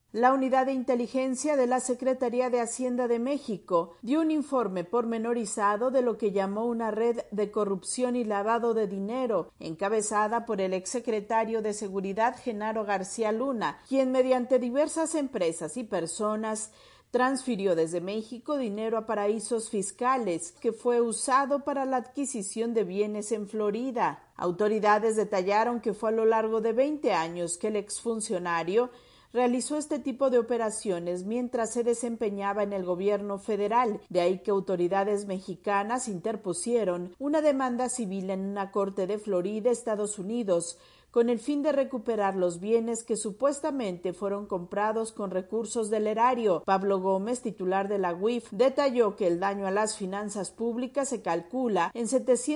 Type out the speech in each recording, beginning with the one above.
La Unidad de Inteligencia de la Secretaría de Hacienda de México dio un informe pormenorizado de lo que llamó una red de corrupción y lavado de dinero, encabezada por el exsecretario de Seguridad Genaro García Luna, quien mediante diversas empresas y personas transfirió desde México dinero a paraísos fiscales que fue usado para la adquisición de bienes en Florida. Autoridades detallaron que fue a lo largo de 20 años que el exfuncionario realizó este tipo de operaciones mientras se desempeñaba en el gobierno federal, de ahí que autoridades mexicanas interpusieron una demanda civil en una corte de Florida, Estados Unidos, con el fin de recuperar los bienes que supuestamente fueron comprados con recursos del erario. Pablo Gómez, titular de la UIF, detalló que el daño a las finanzas públicas se calcula en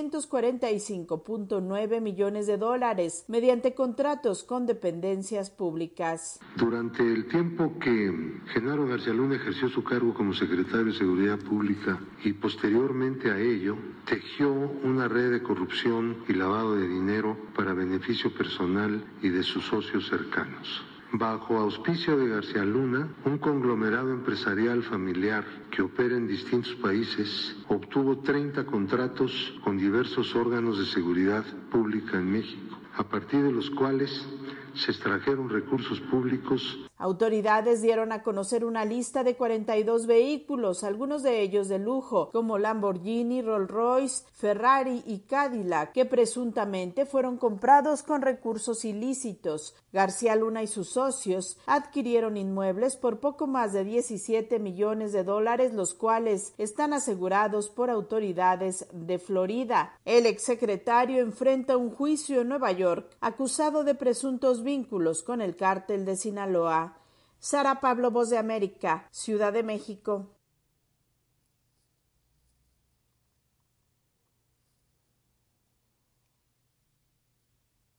$745.9 millones mediante contratos con dependencias públicas. Durante el tiempo que Genaro García Luna ejerció su cargo como secretario de Seguridad Pública y posteriormente a ello, tejió una red de corrupción y lavado de dinero para beneficio personal y de sus socios cercanos. Bajo auspicio de García Luna, un conglomerado empresarial familiar que opera en distintos países obtuvo 30 contratos con diversos órganos de seguridad pública en México, a partir de los cuales se extrajeron recursos públicos. Autoridades dieron a conocer una lista de 42 vehículos, algunos de ellos de lujo, como Lamborghini, Rolls-Royce, Ferrari y Cadillac, que presuntamente fueron comprados con recursos ilícitos. García Luna y sus socios adquirieron inmuebles por poco más de $17 millones, los cuales están asegurados por autoridades de Florida. El exsecretario enfrenta un juicio en Nueva York, acusado de presuntos vínculos con el cártel de Sinaloa. Sara Pablo, Voz de América, Ciudad de México.